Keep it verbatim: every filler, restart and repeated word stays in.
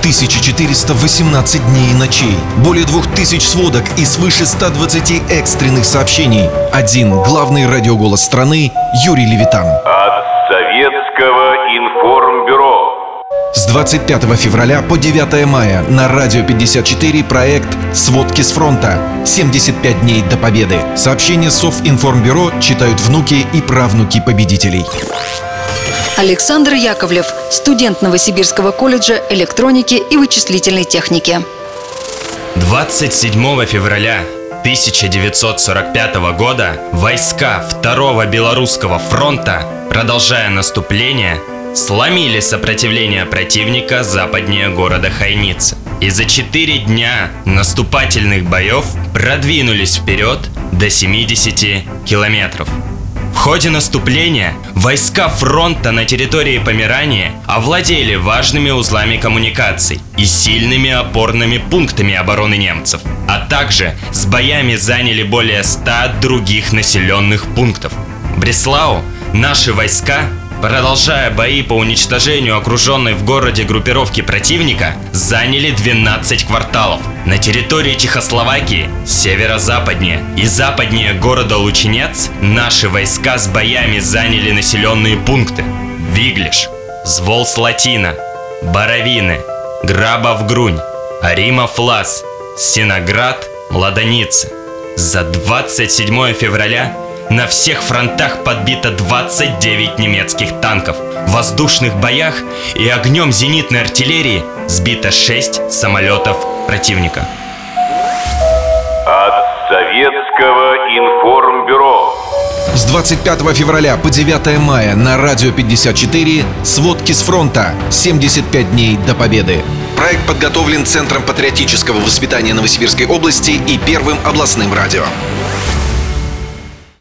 тысяча четыреста восемнадцать дней и ночей, более двух тысяч сводок и свыше ста двадцати экстренных сообщений. Один главный радиоголос страны Юрий Левитан. От Советского информбюро. С двадцать пятого февраля по девятое мая на Радио пятьдесят четыре проект «Сводки с фронта. семьдесят пять дней до победы». Сообщения Совинформбюро читают внуки и правнуки победителей. Александр Яковлев, студент Новосибирского колледжа электроники и вычислительной техники. двадцать седьмого февраля тысяча девятьсот сорок пятого года войска Второго Белорусского фронта, продолжая наступление, сломили сопротивление противника западнее города Хойница и за четыре дня наступательных боев продвинулись вперед до семидесяти километров. В ходе наступления войска фронта на территории Померании овладели важными узлами коммуникаций и сильными опорными пунктами обороны немцев, а также с боями заняли более ста других населенных пунктов. В Бреслау наши войска, продолжая бои по уничтожению окруженной в городе группировки противника, заняли двенадцать кварталов. На территории Чехословакии, северо-западнее и западнее города Лучинец, наши войска с боями заняли населенные пункты: Виглиш, Звол-Слатина, Боровины, Грабов-Грунь, Аримов-Лаз, Синоград, Ладоницы. За двадцать седьмое февраля на всех фронтах подбито двадцать девять немецких танков. В воздушных боях и огнем зенитной артиллерии сбито шесть самолетов противника. От Советского информбюро. С двадцать пятого февраля по девятое мая на Радио пятьдесят четыре «Сводки с фронта. семьдесят пять дней до победы». Проект подготовлен Центром патриотического воспитания Новосибирской области и Первым областным радио.